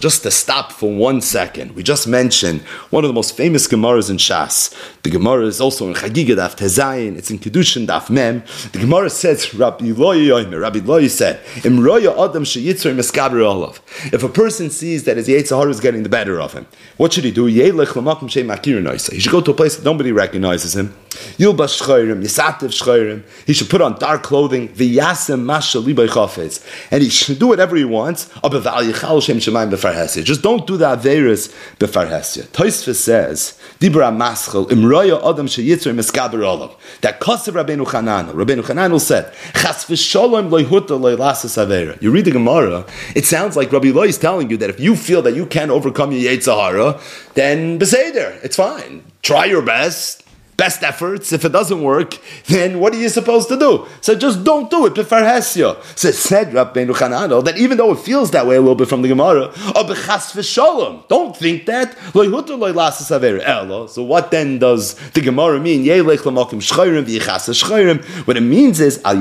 just to stop for 1 second, we just mentioned one of the most famous Gemaras in Shas. The Gemara is also in Chagiga Daf Tezayin, it's in Kedushin Daf Mem. The Gemara says, Rabbi Loi said, if a person sees that his Yetzer Hara is getting the better of him, what should he do? He should go to a place that nobody recognizes him. He should put on dark clothing, and he should do whatever he wants. Just don't do the Averis befarhesia. Tosfos says, Dibra Maschel, Imroya Adam Sheyitzer Meskaber Olav. That Kosev Rabbeinu Chananel said, Chas v'sholom loy huta loy lasas Avera. You read the Gemara, it sounds like Rabbi Loi is telling you that if you feel that you can't overcome your Yetzer Hara, then beseder, it's fine. Try your best efforts. If it doesn't work, then what are you supposed to do? So just don't do it. So it said Rabbeinu Chananel that even though it feels that way a little bit from the Gemara, don't think that. So what then does the Gemara mean? What it means is and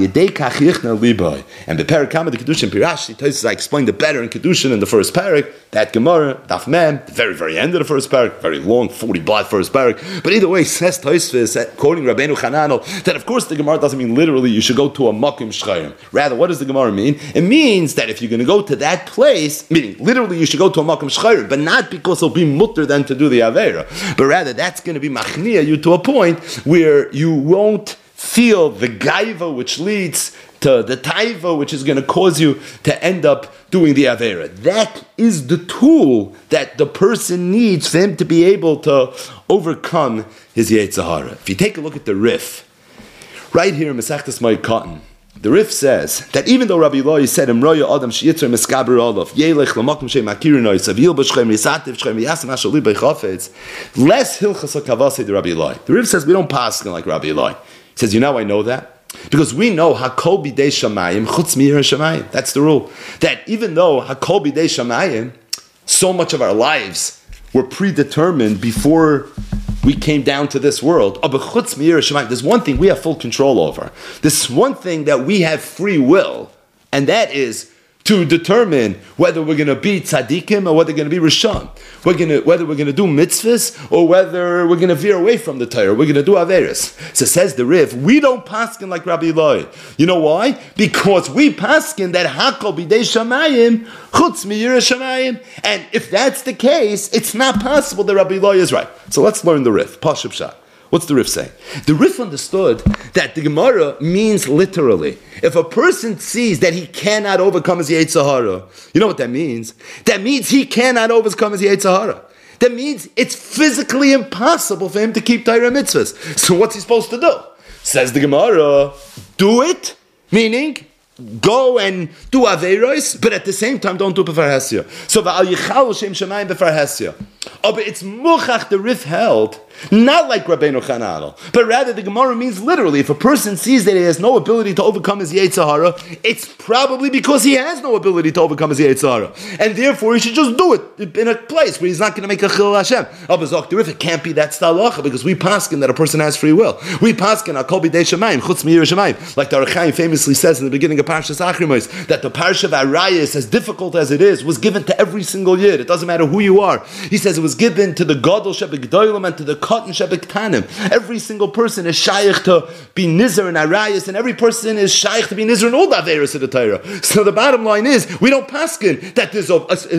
the Parakama, the Kedushin Pirashi, I explained it better in Kedushin in the first parak. That Gemara, Daf Mem, the very, very end of the first parak, very long, 40 blot first parak. But either way, says Tosfos, quoting Rabbeinu Chananel, that of course the Gemara doesn't mean literally you should go to a Makim Shchayim. Rather, what does the Gemara mean? It means that if you're going to go to that place, meaning literally you should go to a Makim Shchayim, but not because it'll be mutter then to do the Avera, but rather that's going to be machnia you to a point where you won't feel the gaiva which leads to the taiva, which is going to cause you to end up doing the avera. That is the tool that the person needs for him to be able to overcome his Yetzer Hara. If you take a look at the Rif, right here in Masechtas Moed Katan, the Rif says that even though Rabbi Loi said, Imroya Adam Sheyitzer Meskaber Olav, Yelech L'makom Shei Makirinoi, Savil B'Shchem Yisativ Shchem Yasam Ashali B'Chafetz, less Hilchas HaKavasei the Rabbi Loi. The Rif says we don't pass like Rabbi Loi. He says, you know I know that? Because we know Hakol Bidei Shamayim Chutz Mi'ir Shamayim. That's the rule. That even though Hakol Bidei Shamayim, so much of our lives were predetermined before we came down to this world. There's one thing we have full control over. There's one thing that we have free will, and that is to determine whether we're going to be tzaddikim or whether we're going to be rishon. Whether we're going to do mitzvahs or whether we're going to veer away from the Torah. We're going to do averis. So says the Rif, we don't paskin like Rabbi Loi. You know why? Because we paskin that hakol bidei shamayim chutz miyira shamayim. And if that's the case, it's not possible that Rabbi Loi is right. So let's learn the Rif. Pashup Shah. What's the Rif saying? The Rif understood that the Gemara means literally, if a person sees that he cannot overcome his Yetzer Hara, you know what that means? That means he cannot overcome his Yetzer Hara. That means it's physically impossible for him to keep Torah mitzvahs. So what's he supposed to do? Says the Gemara, do it, meaning go and do Averos, but at the same time don't do Befarhesia. So v'al yichal shem shemayim Befarhesia. Oh, but it's muchach the Rif held, not like Rabbeinu Chananel, but rather the Gemara means literally, if a person sees that he has no ability to overcome his Yetzer Hara, it's probably because he has no ability to overcome his Yetzer Hara, and therefore he should just do it in a place where he's not going to make a chilul Hashem. Oh, but Zok, the Rif, it can't be that stalacha, because we paskin that a person has free will. We paskin Hakol Bidei Shamayim Chutz Mi'ir Shamayim, like the Archaim famously says in the beginning of Parshas Achrimos, that the Parsha of Arayis, as difficult as it is, was given to every single yid. It doesn't matter who you are. He says it was given to the Gadol Shebegdolim and to the Katan Shebektanim. Every single person is shaykh to be Nizar in Arayis, and every person is shaykh to be Nizar in all the Averis of the Torah. So the bottom line is, we don't paskin that there's a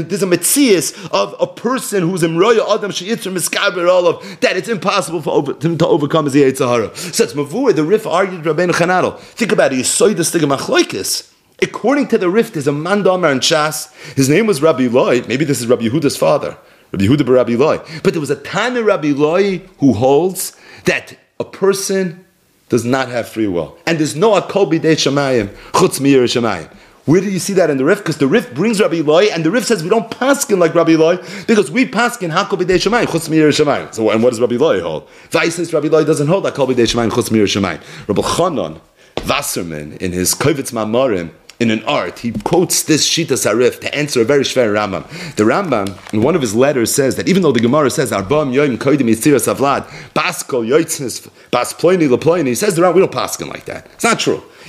metzias of a person who's Imroya Adam Sheyitzer Meskaber Olav, that it's impossible for him to overcome his Yetzer Hara. So it's Mavur, the Rif argued Rabbeinu Chananel. Think about it, you saw the stigma machlokes. According to the Rif, there's a man Damar and Shas. His name was Rabbi Loi. Maybe this is Rabbi Yehuda's father, Rabbi Yehuda bar Rabbi Loi. But there was a Tana Rabbi Loi who holds that a person does not have free will, and there's no Hakol Bidei Shamayim Chutz Mi'ir Shamayim. Where do you see that in the Rif? Because the Rif brings Rabbi Loi, and the Rif says we don't paskin like Rabbi Loi because we paskin Hakol Bidei Shamayim Chutz Mi'ir Shamayim. So, and what does Rabbi Loi hold? Vais says Rabbi Loi doesn't hold Hakol Bidei Shamayim Chutz Mi'ir Shamayim. Rabbi Chanan Wasserman in his Kovitz Mamarim, in an art, he quotes this Shita Sarif to answer a very shver Rambam. The Rambam, in one of his letters, says that even though the Gemara says Arbam Yoim Kodim Yitziras Avlad Baskol Yoitznis Bas Ploini LePloini, he says the Rambam, we don't paskin like that. It's not true.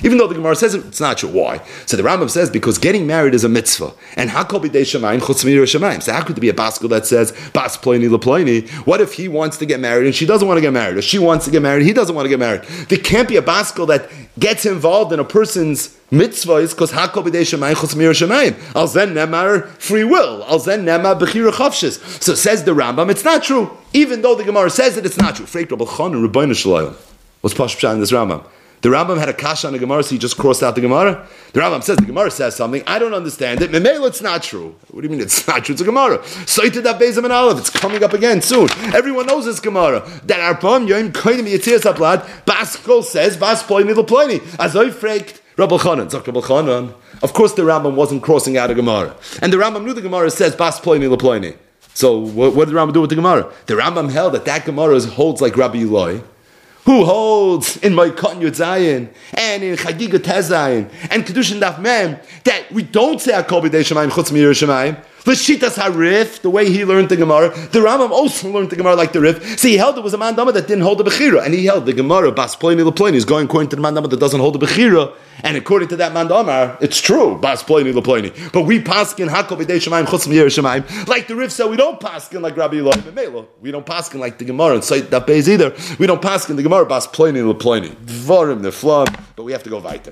Even though the Gemara says it's not true. Why? So the Rambam says because getting married is a mitzvah. And hakol b'dei shamayim chutz mi'yirei shamayim. So how could there be a baskel that says bas ploini leploini? What if he wants to get married and she doesn't want to get married? Or she wants to get married, he doesn't want to get married. There can't be a baskel that gets involved in a person's mitzvah is because hakol b'dei shamayim chutz mi'yirei shamayim. Al zen nemar free will. Al zen nemar bechira chavshis. So says the Rambam, it's not true. Even though the Gemara says it, it's not true. Freik Rabbi Chana Rebbeinu Shalom. What's Pashut Pshat in this Rambam? The Rambam had a kasha on the Gemara, so he just crossed out the Gemara. The Rambam says the Gemara says something. I don't understand it. Memela, it's not true. What do you mean it's not true? It's a Gemara. Soited that Bezim and Aleph. It's coming up again soon. Everyone knows this Gemara. That Arpam Yoim Koinim Yitzias Ablad. Baskol says Bas Ploini Leploini. As I freaked Rabbi Chanan. Zok Rabbi Chanan. Of course, the Rambam wasn't crossing out a Gemara, and the Rambam knew the Gemara says Bas Ploini Leploini. So what did the Rambam do with the Gemara? The Rambam held that Gemara holds like Rabbi Eloi, who holds in my Cotton Yud Zayin and in Chagiga Tezayin and Kedushin Daf Mem that we don't say Hakol B'dei Shamayim Chutz Mi'yirei Shamayim. L'shitas HaRif, the way he learned the Gemara, the Rambam also learned the Gemara like the Rif. So he held it was a man dama that didn't hold the Bechira, and he held the Gemara Bas Ploini Leploini is going according to the man dama that doesn't hold the Bechira, and according to that man dama, it's true Bas Ploini Leploini. But we paskin Hakol B'dei Shamayim Chutz Mi'yirei Shamayim like the Rif said. We don't paskin like Rabbi Eloi Memela. We don't paskin like the Gemara and Seit Daf Beis either. We don't paskin the Gemara Bas Ploini Leploini. Dvarim Neflam, but we have to go weiter.